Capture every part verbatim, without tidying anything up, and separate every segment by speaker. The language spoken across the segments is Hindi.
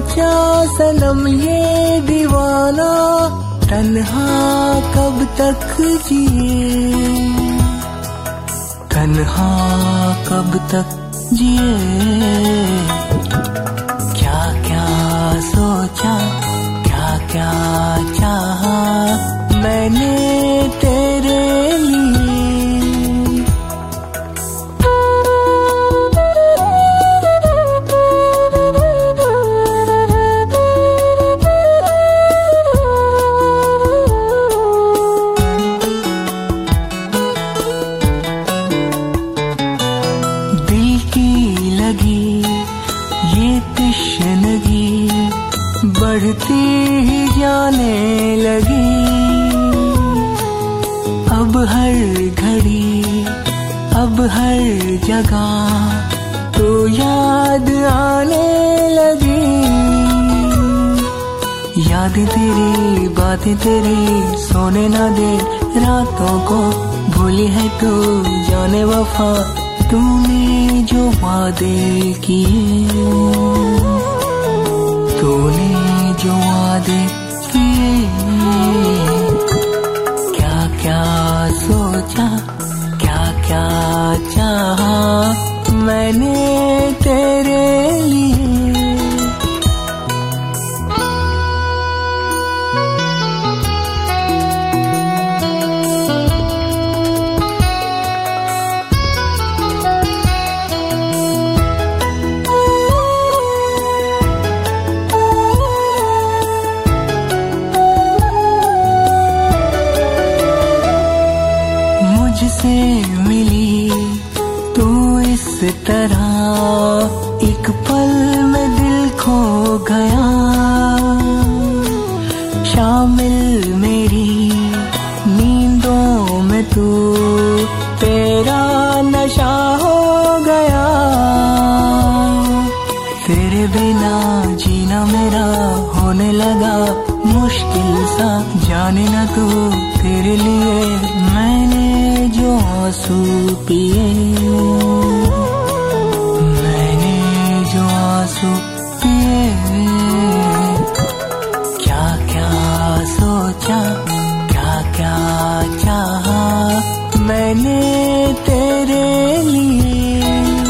Speaker 1: सोचा सनम ये दीवाना तन्हा कब तक जिए, तन्हा कब तक जिए। क्या क्या सोचा, क्या क्या चाहा मैंने तेरे लिए। बढ़ती ही जाने लगी, अब हर घड़ी अब हर जगह तो याद आने लगी। याद तेरी बातें तेरी सोने ना दे रातों को, भूली है तू जाने वफा तूने जो वादे किए, तूने जो वादे किए। क्या क्या सोचा, क्या क्या चाहा मैंने तेरे लिए। मुझसे मिली तू इस तरह, एक पल में दिल खो गया। शामिल मेरी नींदों में तू तेरा नशा हो गया। तेरे बिना जीना मेरा होने लगा मुश्किल सा, जाने ना तू तेरे लिए मैंने जो आंसू पिए, मैंने जो आंसू पिए। क्या क्या सोचा, क्या क्या चाहा मैंने तेरे लिए।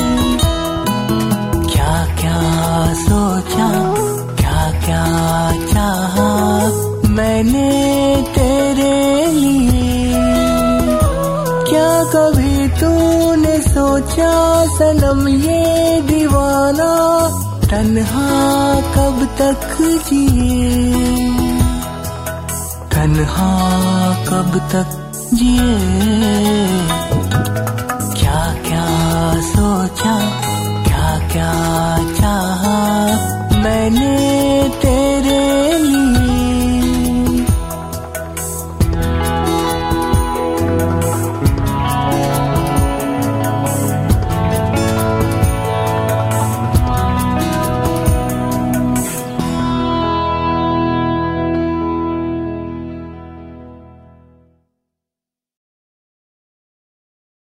Speaker 1: क्या क्या सोचा, क्या क्या चाहा मैंने तेरे लिए। क्या कभी तूने सोचा सनम ये दीवाना तन्हा कब तक जिए, तन्हा कब तक जिए। क्या क्या सोचा, क्या क्या चाहा मैंने